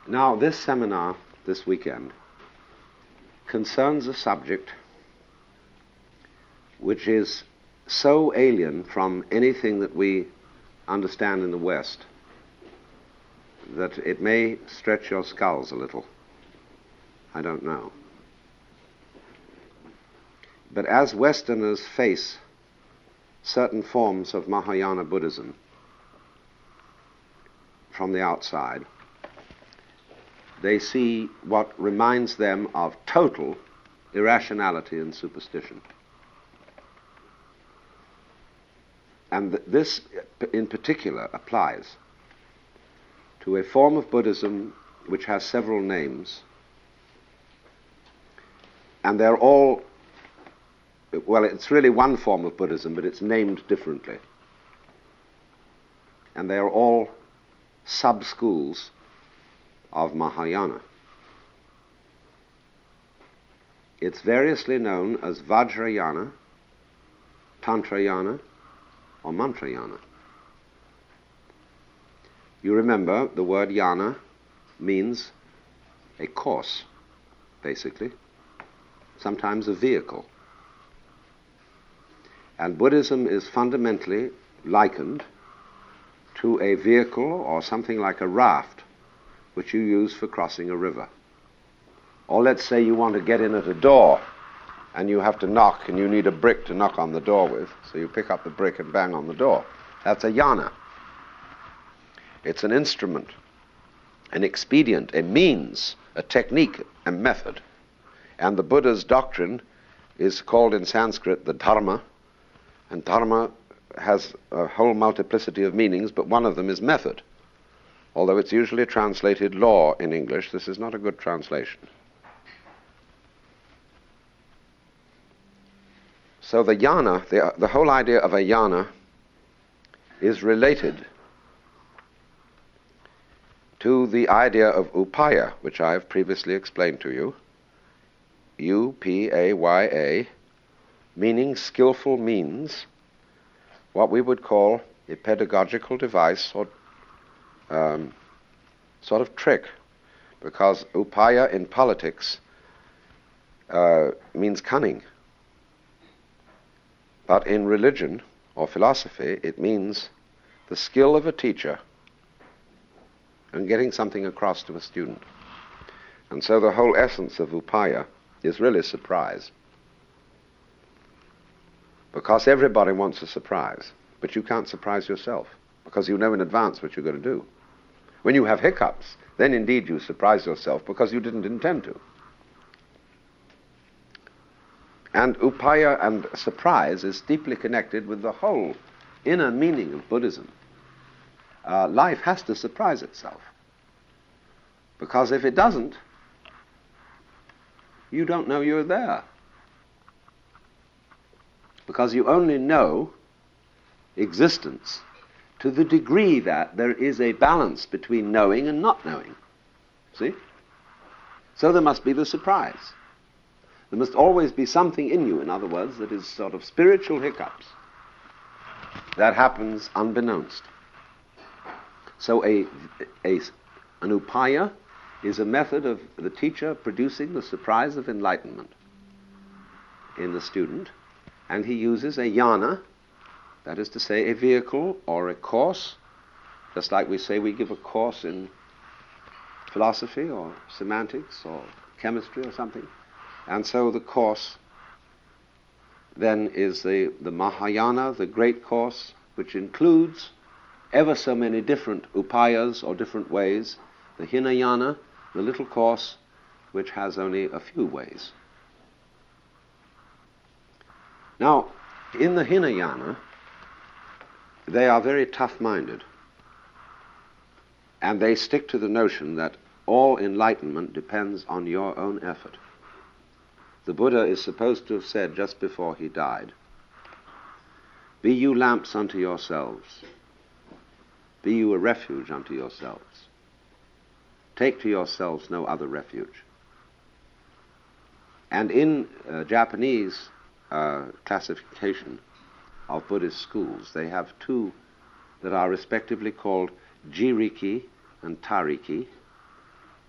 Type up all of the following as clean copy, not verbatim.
Now, this seminar this weekend concerns a subject which is so alien from anything that we understand in the West that it may stretch your skulls a little. I don't know. But as Westerners face certain forms of Mahayana Buddhism from the outside, they see what reminds them of total irrationality and superstition. And this in particular applies to a form of Buddhism which has several names, and they're all, well, it's really one form of Buddhism, but it's named differently. And they are all sub-schools of Mahayana. It's variously known as Vajrayana, Tantrayana, or Mantrayana. You remember the word yana means a course, basically, sometimes a vehicle. And Buddhism is fundamentally likened to a vehicle or something like a raft which you use for crossing a river. Or let's say you want to get in at a door and you have to knock and you need a brick to knock on the door with, so you pick up the brick and bang on the door. That's a yana. It's an instrument, an expedient, a means, a technique, a method. And the Buddha's doctrine is called in Sanskrit the dharma, and dharma has a whole multiplicity of meanings, but one of them is method. Although it's usually translated law in English, this is not a good translation. So the yana, the whole idea of a yana is related to the idea of upaya, which I have previously explained to you. U-P-A-Y-A, meaning skillful means, what we would call a pedagogical device or sort of trick, because upaya in politics means cunning. But in religion or philosophy, it means the skill of a teacher in getting something across to a student. And so the whole essence of upaya is really surprise. Because everybody wants a surprise, but you can't surprise yourself, because you know in advance what you're going to do. When you have hiccups, then indeed you surprise yourself because you didn't intend to. And upaya and surprise is deeply connected with the whole inner meaning of Buddhism. Life has to surprise itself. Because if it doesn't, you don't know you're there. Because you only know existence to the degree that there is a balance between knowing and not knowing. See? So there must be the surprise. There must always be something in you, in other words, that is sort of spiritual hiccups. That happens unbeknownst. So an upaya is a method of the teacher producing the surprise of enlightenment in the student, and he uses a yana, that is to say a vehicle or a course, just like we say we give a course in philosophy or semantics or chemistry or something. And so the course then is the Mahayana, the great course, which includes ever so many different upayas or different ways, the Hinayana, the little course, which has only a few ways. Now, in the Hinayana, they are very tough-minded, and they stick to the notion that all enlightenment depends on your own effort. The Buddha is supposed to have said just before he died, "Be you lamps unto yourselves. Be you a refuge unto yourselves. Take to yourselves no other refuge." And in Japanese classification of Buddhist schools, they have two that are respectively called Jiriki and Tariki.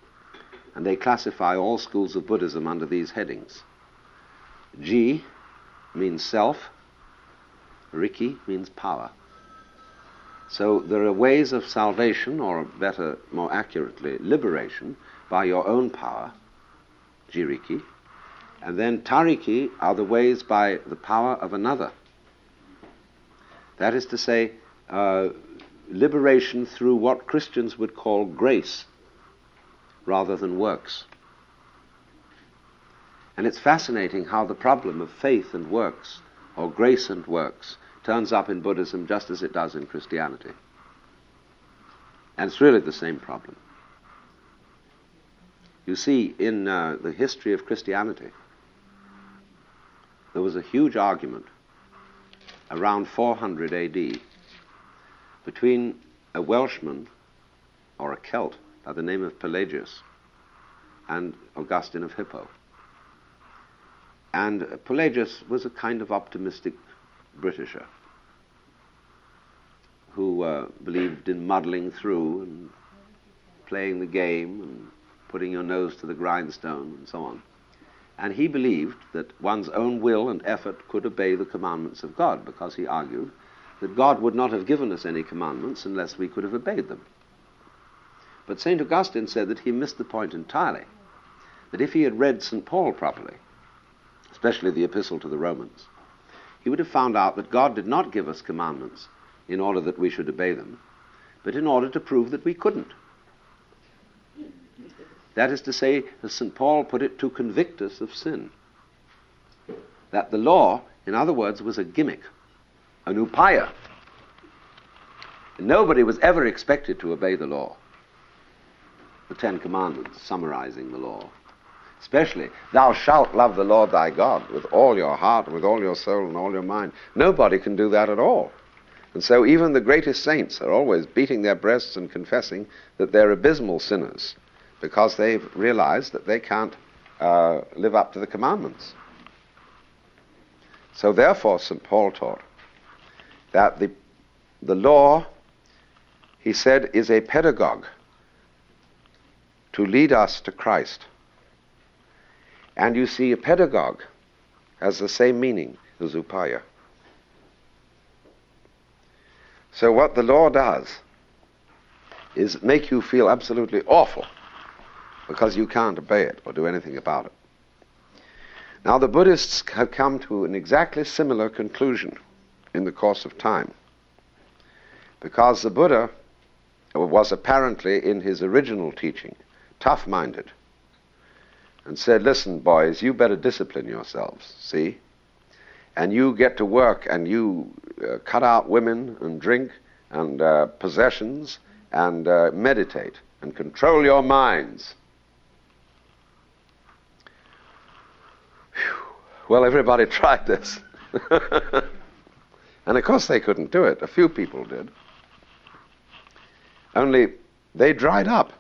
And they classify all schools of Buddhism under these headings. Ji means self, Riki means power. So there are ways of salvation, or better, more accurately, liberation, by your own power, Jiriki. And then Tariki are the ways by the power of another. That is to say, liberation through what Christians would call grace, rather than works. And it's fascinating how the problem of faith and works, or grace and works, turns up in Buddhism just as it does in Christianity. And it's really the same problem. You see, in the history of Christianity, there was a huge argument around 400 AD between a Welshman, or a Celt, by the name of Pelagius, and Augustine of Hippo. And Pelagius was a kind of optimistic Britisher who believed in muddling through and playing the game and putting your nose to the grindstone and so on. And he believed that one's own will and effort could obey the commandments of God, because he argued that God would not have given us any commandments unless we could have obeyed them. But St. Augustine said that he missed the point entirely, that if he had read St. Paul properly, especially the Epistle to the Romans, he would have found out that God did not give us commandments in order that we should obey them, but in order to prove that we couldn't. That is to say, as St. Paul put it, to convict us of sin. That the law, in other words, was a gimmick, an upaya. Nobody was ever expected to obey the law. The Ten Commandments, summarizing the law. Especially, thou shalt love the Lord thy God with all your heart, with all your soul, and all your mind. Nobody can do that at all. And so even the greatest saints are always beating their breasts and confessing that they're abysmal sinners, because they've realized that they can't live up to the commandments. So therefore, St. Paul taught that the law, he said, is a pedagogue to lead us to Christ. And you see, a pedagogue has the same meaning as upaya. So what the law does is make you feel absolutely awful because you can't obey it or do anything about it. Now the Buddhists have come to an exactly similar conclusion in the course of time, because the Buddha was apparently, in his original teaching, tough-minded, and said, listen, boys, you better discipline yourselves, see? And you get to work and you cut out women and drink and possessions and meditate and control your minds. Whew. Well, everybody tried this. And of course they couldn't do it. A few people did. Only they dried up.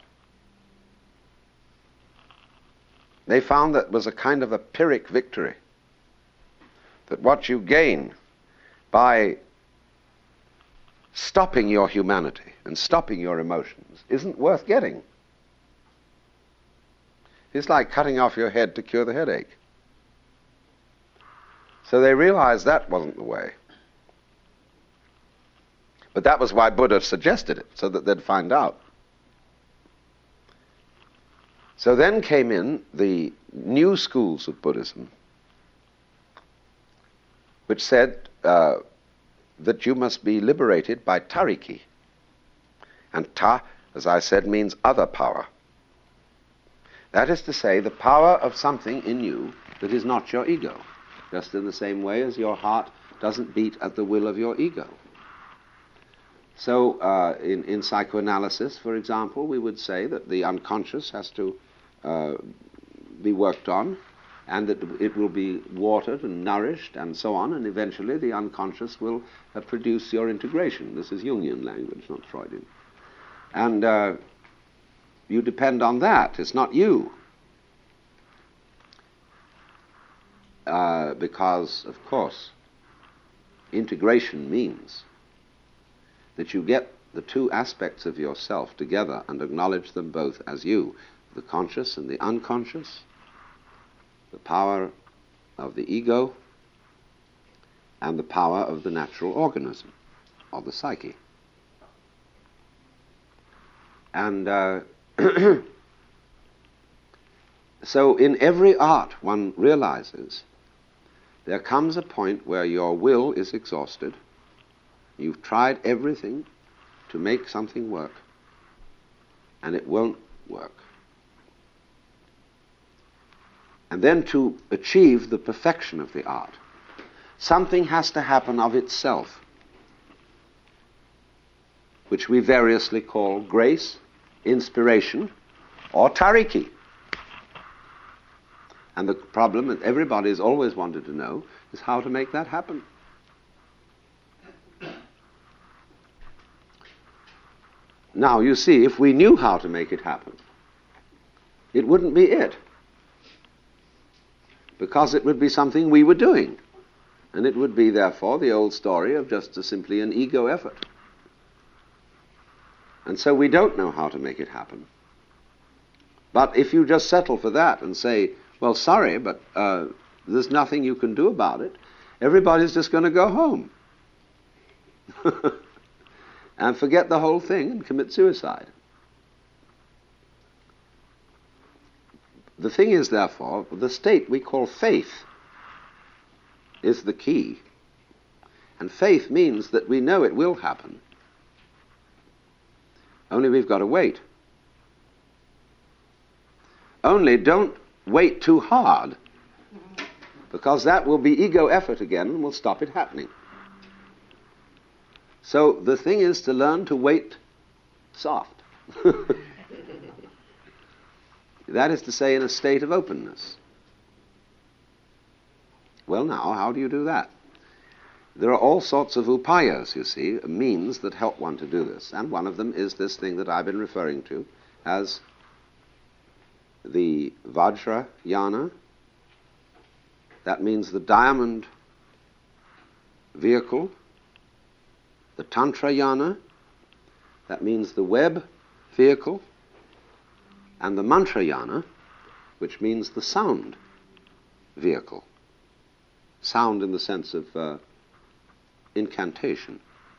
They found that it was a kind of a Pyrrhic victory. That what you gain by stopping your humanity and stopping your emotions isn't worth getting. It's like cutting off your head to cure the headache. So they realized that wasn't the way. But that was why Buddha suggested it, so that they'd find out. So then came in the new schools of Buddhism, which said that you must be liberated by tariki. And ta, as I said, means other power. That is to say, the power of something in you that is not your ego, just in the same way as your heart doesn't beat at the will of your ego. So in psychoanalysis, for example, we would say that the unconscious has to be worked on, and that it will be watered and nourished and so on, and eventually the unconscious will produce your integration. This is Jungian language, not Freudian. And you depend on that. It's not you. Because, of course, integration means that you get the two aspects of yourself together and acknowledge them both as you. the conscious and the unconscious, the power of the ego, and the power of the natural organism, or the psyche. And so in every art one realizes there comes a point where your will is exhausted. You've tried everything to make something work, and it won't work. And then to achieve the perfection of the art, something has to happen of itself, which we variously call grace, inspiration, or tariki. And the problem that everybody has always wanted to know is how to make that happen. Now, you see, if we knew how to make it happen, it wouldn't be it. Because it would be something we were doing. And it would be, therefore, the old story of just simply an ego effort. And so we don't know how to make it happen. But if you just settle for that and say, well, sorry, but there's nothing you can do about it, everybody's just going to go home. And forget the whole thing and commit suicide. The thing is, therefore, the state we call faith is the key. And faith means that we know it will happen. Only we've got to wait. Only don't wait too hard, because that will be ego effort again and will stop it happening. So the thing is to learn to wait soft. That is to say, in a state of openness. Well, now, how do you do that? There are all sorts of upayas, you see, means that help one to do this. And one of them is this thing that I've been referring to as the Vajrayana. That means the diamond vehicle. The Tantrayana. That means the web vehicle. And the Mantrayana, which means the sound vehicle. Sound in the sense of incantation.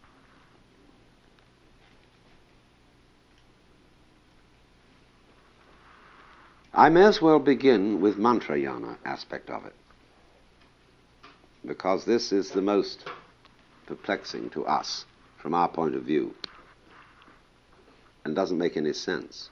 I may as well begin with Mantrayana aspect of it, because this is the most perplexing to us from our point of view and doesn't make any sense.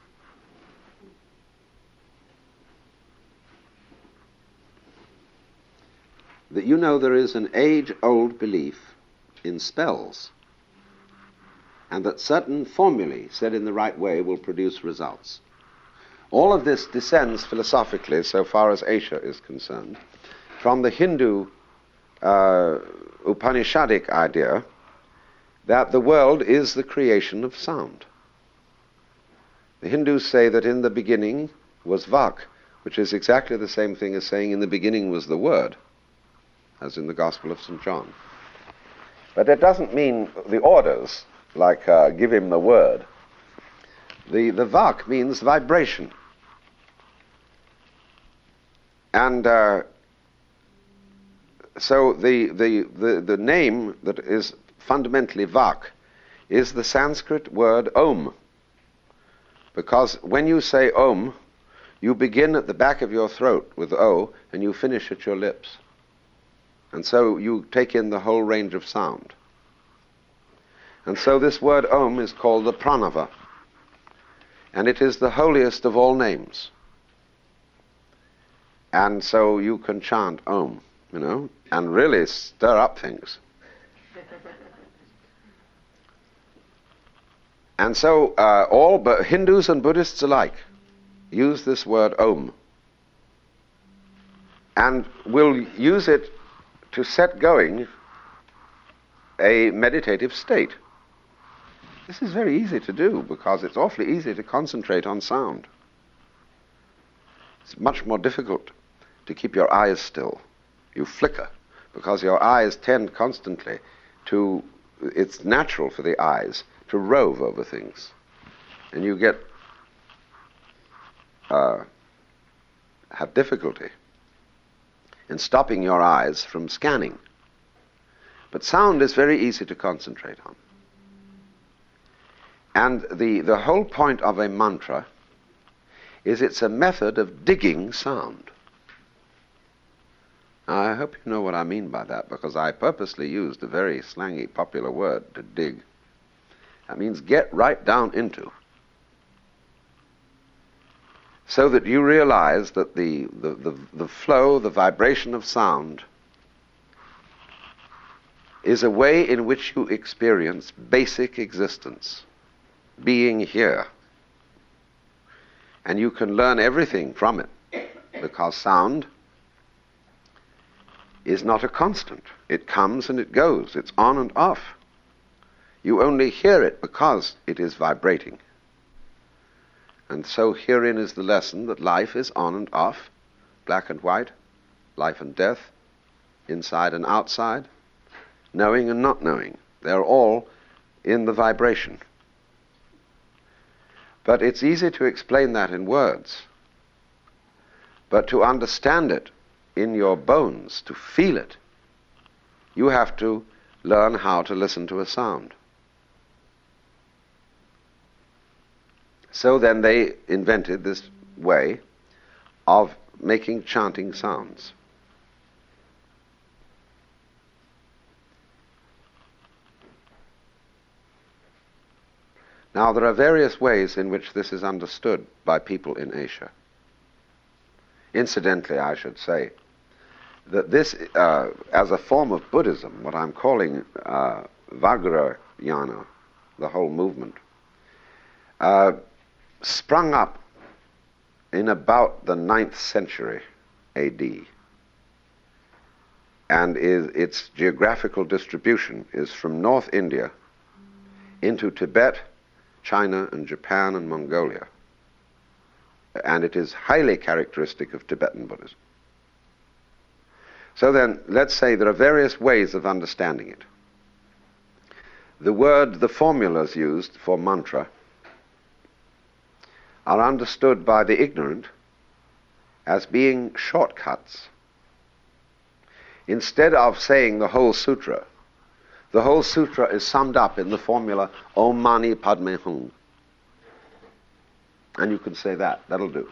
That you know there is an age-old belief in spells, and that certain formulae said in the right way will produce results. All of this descends philosophically, so far as Asia is concerned, from the Hindu Upanishadic idea that the world is the creation of sound. The Hindus say that in the beginning was Vak, which is exactly the same thing as saying in the beginning was the Word, as in the Gospel of St. John. But that doesn't mean the orders, like give him the word. The Vak means vibration. And so the name that is fundamentally Vak is the Sanskrit word Om. Because when you say Om, you begin at the back of your throat with O and you finish at your lips. And so you take in the whole range of sound. And so this word Om is called the Pranava. And it is the holiest of all names. And so you can chant Om, and really stir up things. And so all but Hindus and Buddhists alike use this word Om. And will use it to set going a meditative state. This is very easy to do because it's awfully easy to concentrate on sound. It's much more difficult to keep your eyes still. You flicker because your eyes tend constantly to, it's natural for the eyes to rove over things. And you get have difficulty in stopping your eyes from scanning. But sound is very easy to concentrate on. And the whole point of a mantra is it's a method of digging sound. Now, I hope you know what I mean by that, because I purposely used a very slangy, popular word, to dig. That means get right down into. So that you realize that the flow, the vibration of sound is a way in which you experience basic existence, being here. And you can learn everything from it, because sound is not a constant. It comes and it goes. It's on and off. You only hear it because it is vibrating. And so herein is the lesson that life is on and off, black and white, life and death, inside and outside, knowing and not knowing. They're all in the vibration. But it's easy to explain that in words. But to understand it in your bones, to feel it, you have to learn how to listen to a sound. So then they invented this way of making chanting sounds. Now, there are various ways in which this is understood by people in Asia. Incidentally, I should say that this, as a form of Buddhism, what I'm calling Vajrayana, the whole movement, sprung up in about the 9th century A.D. And its geographical distribution is from North India into Tibet, China and Japan and Mongolia. And it is highly characteristic of Tibetan Buddhism. So then, let's say there are various ways of understanding it. The formulas used for mantra are understood by the ignorant as being shortcuts. Instead of saying the whole sutra is summed up in the formula Om Mani Padme Hum. And you can say that. That'll do.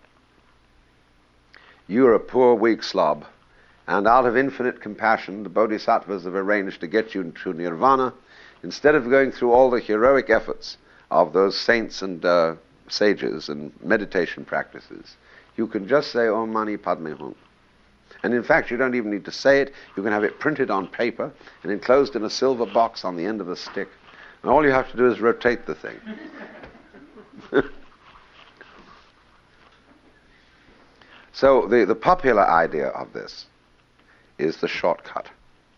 You're a poor, weak slob, and out of infinite compassion, the bodhisattvas have arranged to get you to nirvana. Instead of going through all the heroic efforts of those saints and sages and meditation practices, you can just say Om Mani Padme Hum. And in fact, you don't even need to say it. You can have it printed on paper and enclosed in a silver box on the end of a stick. And all you have to do is rotate the thing. So the popular idea of this is the shortcut.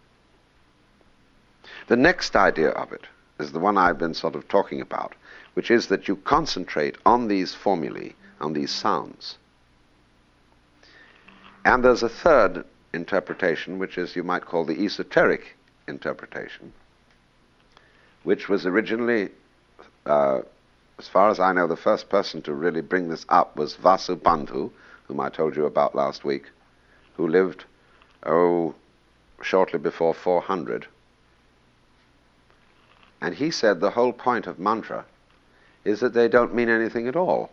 The next idea of it is the one I've been sort of talking about, which is that you concentrate on these formulae, on these sounds. And there's a third interpretation, which is, you might call, the esoteric interpretation, which was originally, as far as I know, the first person to really bring this up was Vasubandhu, whom I told you about last week, who lived, shortly before 400. And he said the whole point of mantra is that they don't mean anything at all,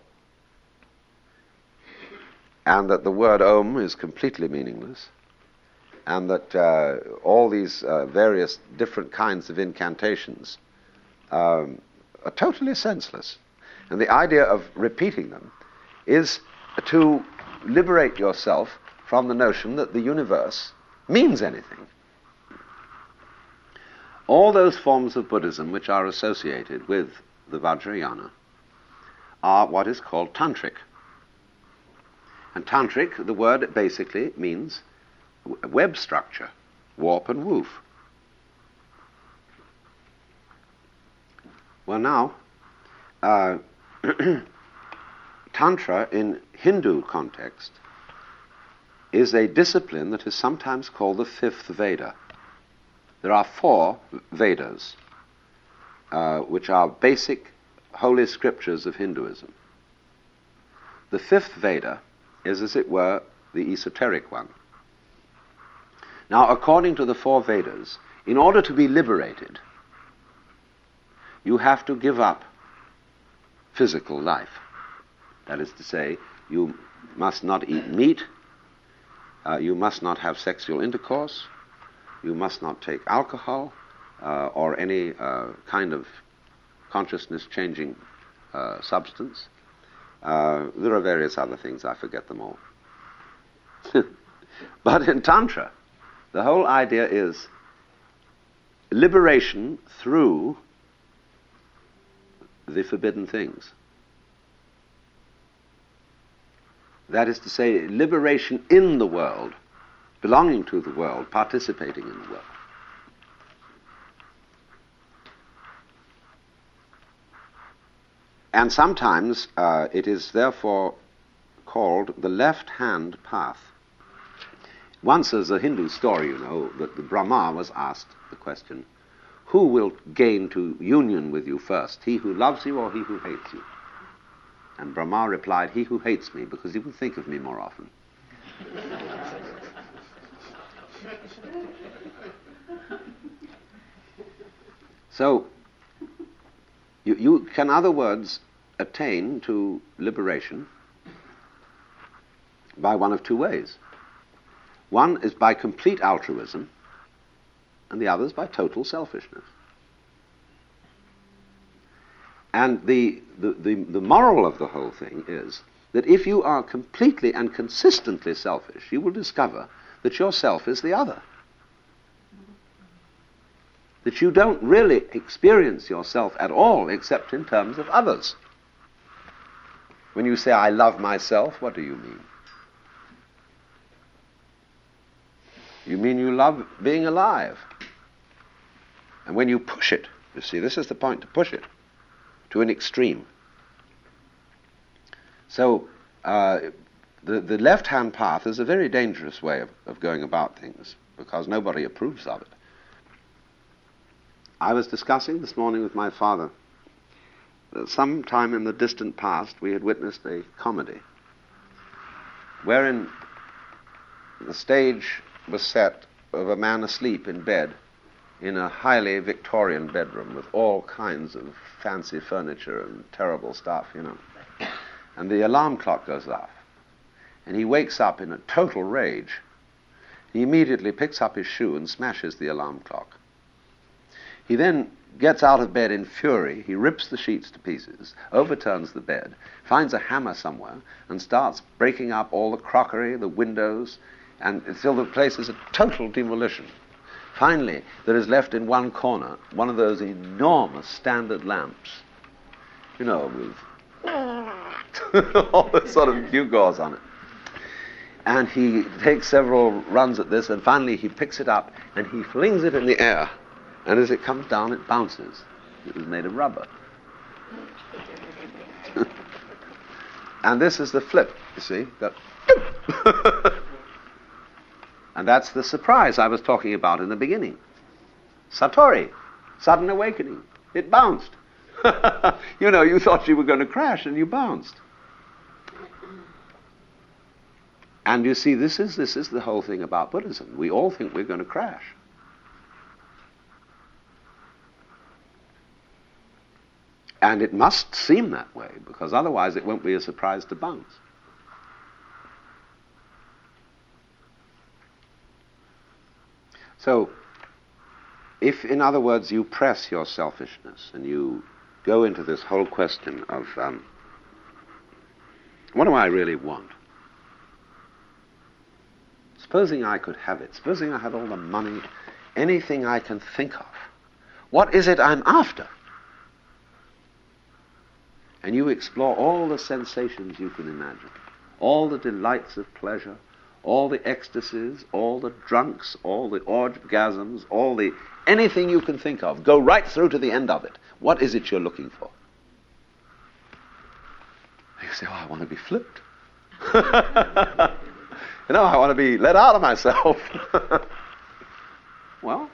and that the word Om is completely meaningless, and that all these various different kinds of incantations are totally senseless. And the idea of repeating them is to liberate yourself from the notion that the universe means anything. All those forms of Buddhism which are associated with the Vajrayana are what is called tantric. And tantric, the word basically means web structure, warp and woof. Well now, Tantra in Hindu context is a discipline that is sometimes called the fifth Veda. There are 4 Vedas, which are basic holy scriptures of Hinduism. The fifth Veda is, as it were, the esoteric one. Now, according to the four Vedas, in order to be liberated, you have to give up physical life. That is to say, you must not eat meat, you must not have sexual intercourse, you must not take alcohol or any kind of consciousness-changing substance. There are various other things, I forget them all. But in Tantra, the whole idea is liberation through the forbidden things. That is to say, liberation in the world, belonging to the world, participating in the world. And sometimes it is therefore called the left-hand path. Once, there's a Hindu story, you know, that the Brahma was asked the question, who will gain to union with you first, he who loves you or he who hates you? And Brahma replied, he who hates me, because he will think of me more often. So, you can, in other words, attain to liberation by one of two ways. One is by complete altruism, and the other is by total selfishness. And the moral of the whole thing is that if you are completely and consistently selfish, you will discover that yourself is the other. That you don't really experience yourself at all except in terms of others. When you say, I love myself, what do you mean? You mean you love being alive. And when you push it, you see, this is the point, to push it to an extreme. So the left-hand path is a very dangerous way of going about things, because nobody approves of it. I was discussing this morning with my father that sometime in the distant past we had witnessed a comedy wherein the stage was set of a man asleep in bed in a highly Victorian bedroom with all kinds of fancy furniture and terrible stuff, you know. And the alarm clock goes off. And he wakes up in a total rage. He immediately picks up his shoe and smashes the alarm clock. He then gets out of bed in fury. He rips the sheets to pieces, overturns the bed, finds a hammer somewhere, and starts breaking up all the crockery, the windows, and until the place is a total demolition. Finally, there is left in one corner one of those enormous standard lamps, you know, with all the sort of gewgaws on it. And he takes several runs at this, and finally he picks it up and he flings it in the air. And as it comes down, it bounces. It was made of rubber. And this is the flip, you see. And that's the surprise I was talking about in the beginning. Satori, sudden awakening. It bounced. You know, you thought you were going to crash and you bounced. And you see, this is the whole thing about Buddhism. We all think we're going to crash. And it must seem that way, because otherwise it won't be a surprise to bounce. So, if, in other words, you press your selfishness and you go into this whole question of what do I really want? Supposing I could have it, supposing I had all the money, anything I can think of, what is it I'm after? And you explore all the sensations you can imagine, all the delights of pleasure, all the ecstasies, all the drunks, all the orgasms, anything you can think of. Go right through to the end of it. What is it you're looking for? You say, I want to be flipped. You know, I want to be let out of myself. Well,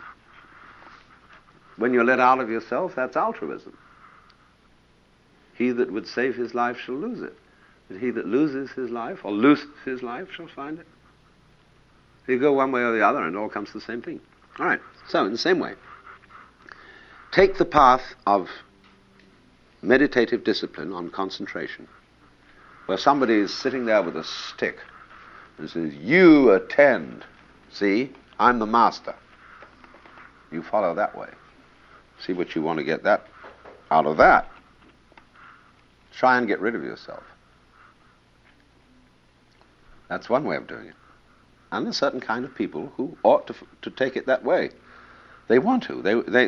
when you're let out of yourself, that's altruism. He that would save his life shall lose it. But he that loses his life, or looses his life, shall find it. You go one way or the other, and it all comes to the same thing. All right, so in the same way, take the path of meditative discipline on concentration, where somebody is sitting there with a stick and says, you attend. See, I'm the master. You follow that way. See what you want to get that out of that. Try and get rid of yourself. That's one way of doing it. And there's certain kind of people who ought to take it that way. They want to.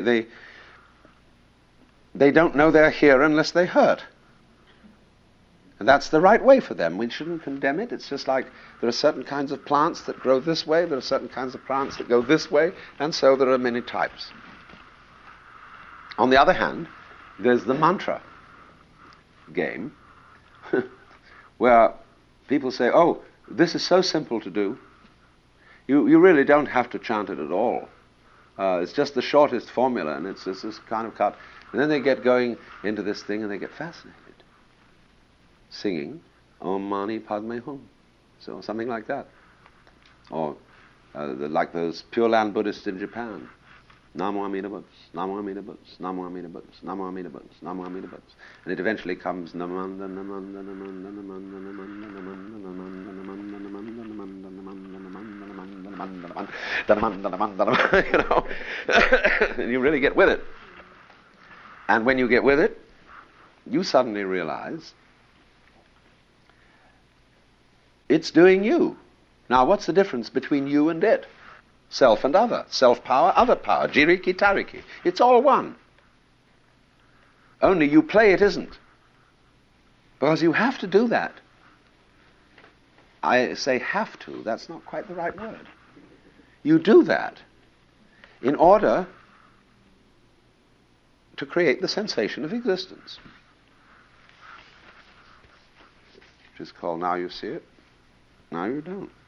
They don't know they're here unless they hurt. And that's the right way for them. We shouldn't condemn it. It's just like there are certain kinds of plants that grow this way, there are certain kinds of plants that go this way, and so there are many types. On the other hand, there's the mantra game, where people say, oh, this is so simple to do. You really don't have to chant it at all. It's just the shortest formula, and it's this kind of cut. And then they get going into this thing, and they get fascinated. Singing Om Mani Padme Hum. So something like that. Or like those Pure Land Buddhists in Japan. Namo Amida Butts, Namo Amida Butts, Namo Amida Butts, Namo Amida Butts, Namo Amida Butts. And it eventually comes Namanda Namanda Namanda Namanda Namanda Namanda Namanda Namanda Namanda Namanda, you know. And you really get with it. And when you get with it, you suddenly realize it's doing you. Now, what's the difference between you and it? Self and other. Self-power, other power. Jiriki, tariki. It's all one. Only you play it isn't. Because you have to do that. I say have to. That's not quite the right word. You do that in order to create the sensation of existence, which is called now you see it, now you don't.